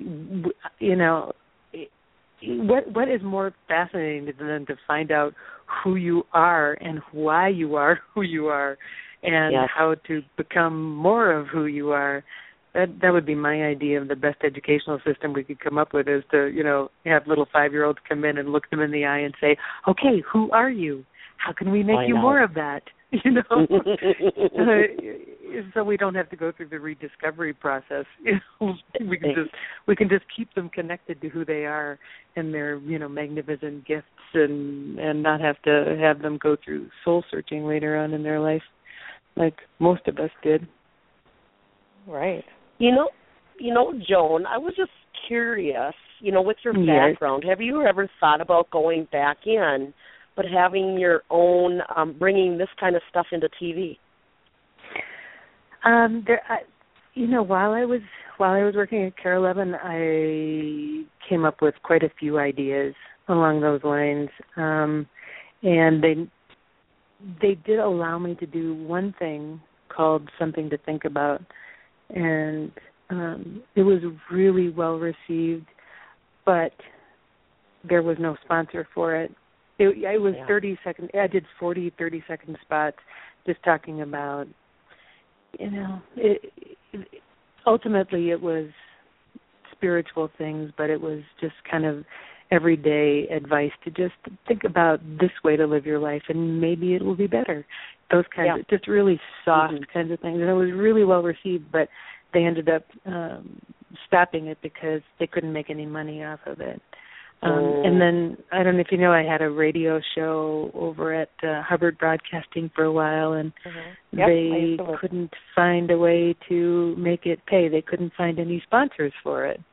Speaker 4: what is more fascinating than to find out who you are and why you are who you are, and how to become more of who you are. That would be my idea of the best educational system we could come up with, is to have little 5-year-olds come in and look them in the eye and say, okay, who are you? How can we make you more of that? So we don't have to go through the rediscovery process. We can just keep them connected to who they are and their magnificent gifts, and not have to have them go through soul searching later on in their life, like most of us did.
Speaker 2: Right.
Speaker 1: Joan, I was just curious. With your background, have you ever thought about going back in, but having your own, bringing this kind of stuff into TV?
Speaker 4: While I was working at KARE 11, I came up with quite a few ideas along those lines, and they did allow me to do one thing called Something to Think About, and it was really well received, but there was no sponsor for it. It was 30 seconds. I did 40, 30-second spots just talking about, ultimately it was spiritual things, but it was just kind of everyday advice to just think about this way to live your life, and maybe it will be better. Those kinds of just really soft kinds of things. And it was really well received, but they ended up stopping it because they couldn't make any money off of it. And then, I don't know if you know, I had a radio show over at Hubbard Broadcasting for a while, and they couldn't find a way to make it pay. They couldn't find any sponsors for it.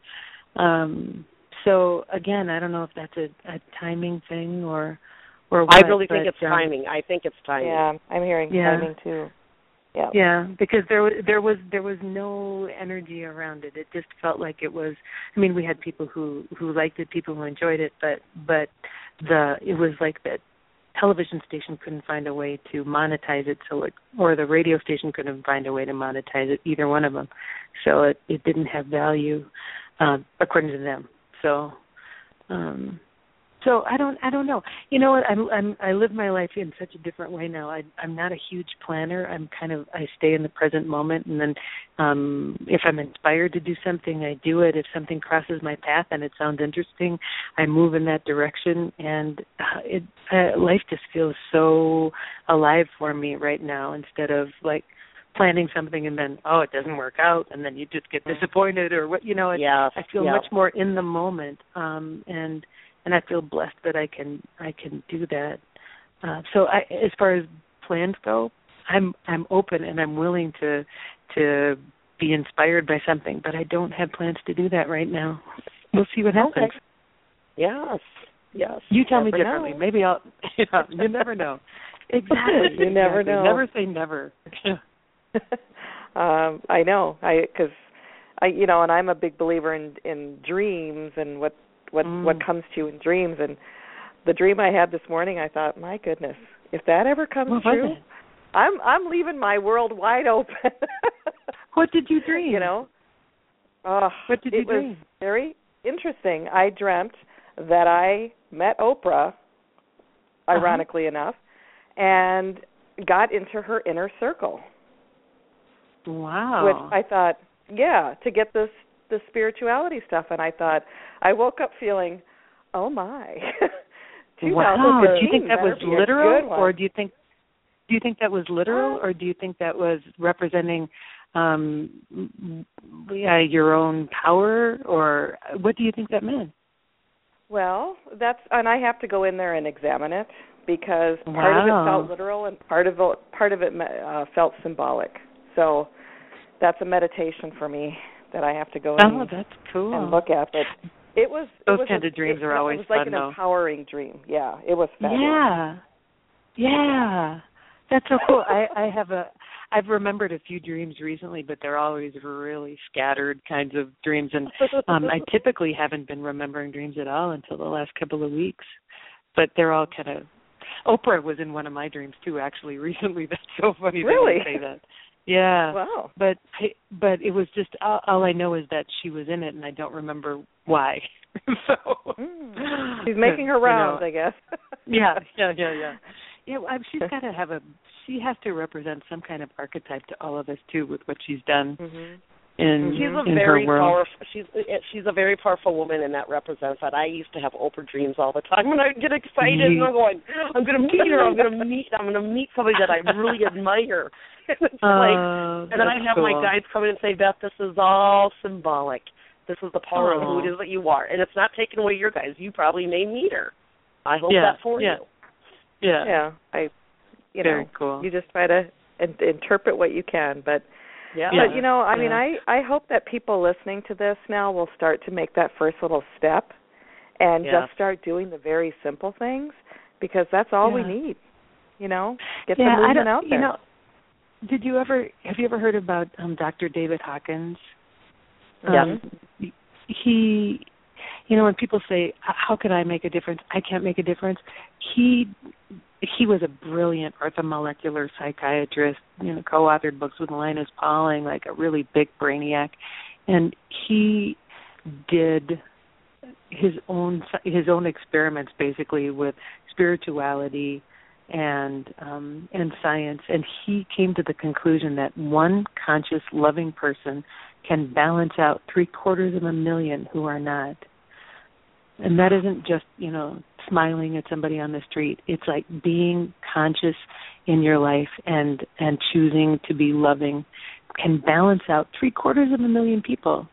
Speaker 4: So, again, I don't know if that's a timing thing or what.
Speaker 1: I really think it's timing. I think it's timing.
Speaker 2: Yeah, I'm hearing timing, too. Yeah.
Speaker 4: Yeah, because there was no energy around it. It just felt like it was. I mean, we had people who liked it, people who enjoyed it, but it was like that television station couldn't find a way to monetize it, or the radio station couldn't find a way to monetize it. Either one of them, so it didn't have value according to them. So. So I don't know. You know what? I live my life in such a different way now. I'm not a huge planner. I stay in the present moment, and then if I'm inspired to do something, I do it. If something crosses my path and it sounds interesting, I move in that direction. And life just feels so alive for me right now, instead of like planning something and then it doesn't work out, and then you just get disappointed or what. I feel much more in the moment, and I feel blessed that I can do that. So as far as plans go, I'm open and I'm willing to be inspired by something, but I don't have plans to do that right now. We'll see what happens.
Speaker 1: Okay. Yes.
Speaker 4: You tell me differently. Maybe I'll. You never know. Exactly.
Speaker 2: You never know.
Speaker 4: Never say never.
Speaker 2: I know. Because and I'm a big believer in dreams and what comes to you in dreams. And the dream I had this morning, I thought, my goodness, if that ever comes true, I'm leaving my world wide open.
Speaker 4: What did you dream?
Speaker 2: What did you dream? It was very interesting. I dreamt that I met Oprah, ironically enough, and got into her inner circle.
Speaker 4: Wow.
Speaker 2: Which I thought, to get the spirituality stuff. And I thought, I woke up feeling, oh my,
Speaker 3: Wow. Do you think that was literal,
Speaker 2: or
Speaker 3: do you think that was literal, or do you think that was representing your own power, or what do you think that meant?
Speaker 2: Well, and I have to go in there and examine it, because part of it felt literal and part of it felt symbolic. So that's a meditation for me that I have to go in
Speaker 3: that's cool.
Speaker 2: and look at. But those
Speaker 3: kind of dreams are always
Speaker 2: fun. It was like
Speaker 3: an
Speaker 2: empowering dream. Yeah, it was fabulous.
Speaker 3: Yeah. That's so cool. I've remembered a few dreams recently, but they're always really scattered kinds of dreams, and I typically haven't been remembering dreams at all until the last couple of weeks. But they're all kind of. Oprah was in one of my dreams too, actually, recently. That's so funny that you say that. Yeah.
Speaker 2: Wow.
Speaker 3: But it was just all I know is that she was in it, and I don't remember why. So
Speaker 2: she's making her rounds, I guess.
Speaker 3: Yeah. Yeah, she's got to she has to represent some kind of archetype to all of us too, with what she's done in her world.
Speaker 1: She's a very powerful woman, and that represents that. I used to have Oprah dreams all the time when I get excited, and I'm going, I'm going to meet her. I'm going to meet somebody that I really admire. And it's and then I have my guides come in and say, Beth, this is all symbolic. This is the power of who it is that you are, and it's not taking away your guys. You probably may meet her. I hope that for you.
Speaker 2: Yeah.
Speaker 3: Very cool.
Speaker 2: You just try to interpret what you can, but I mean, I hope that people listening to this now will start to make that first little step and just start doing the very simple things, because that's all we need. Get the movement out there.
Speaker 3: Have you ever heard about Dr. David Hawkins? He, when people say, how can I make a difference? I can't make a difference. He was a brilliant orthomolecular psychiatrist, co-authored books with Linus Pauling, like a really big brainiac. And he did his own experiments basically with spirituality and science, and he came to the conclusion that one conscious, loving person can balance out 750,000 who are not. And that isn't just, smiling at somebody on the street. It's like being conscious in your life and choosing to be loving can balance out 750,000 people.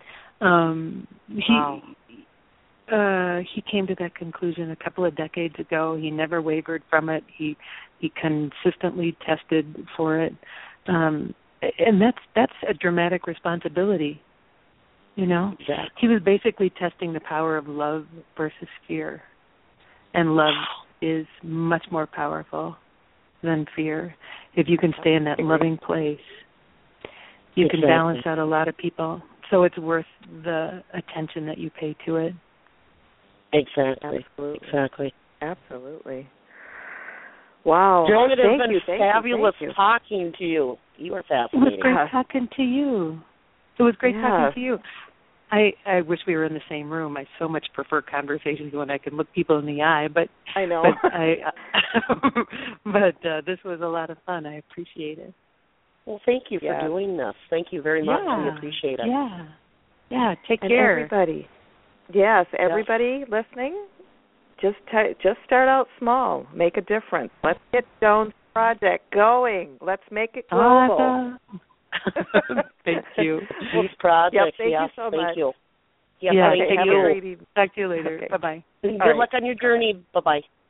Speaker 3: He came to that conclusion a couple of decades ago. He never wavered from it. He consistently tested for it. And that's a dramatic responsibility.
Speaker 1: Exactly.
Speaker 3: He was basically testing the power of love versus fear. And love is much more powerful than fear. If you can stay in that loving place, you can balance out a lot of people. So it's worth the attention that you pay to it.
Speaker 1: Exactly.
Speaker 2: Absolutely. Wow.
Speaker 1: Joan, it has been fabulous talking to you. You are fascinating.
Speaker 3: It was great talking to you. Talking to you. I wish we were in the same room. I so much prefer conversations when I can look people in the eye. But
Speaker 2: I know.
Speaker 3: But this was a lot of fun. I appreciate it.
Speaker 1: Well, thank you for doing this. Thank you very much. We appreciate it.
Speaker 3: Yeah. Take care,
Speaker 2: everybody. Yes, everybody listening. Just start out small. Make a difference. Let's get Joan's project going. Let's make it global.
Speaker 3: Thank you.
Speaker 1: This project.
Speaker 2: Thank you so much.
Speaker 1: Thank you.
Speaker 3: Thank
Speaker 1: you.
Speaker 3: Talk to you later.
Speaker 2: Okay.
Speaker 3: Bye-bye.
Speaker 1: Good luck on your journey. Bye-bye.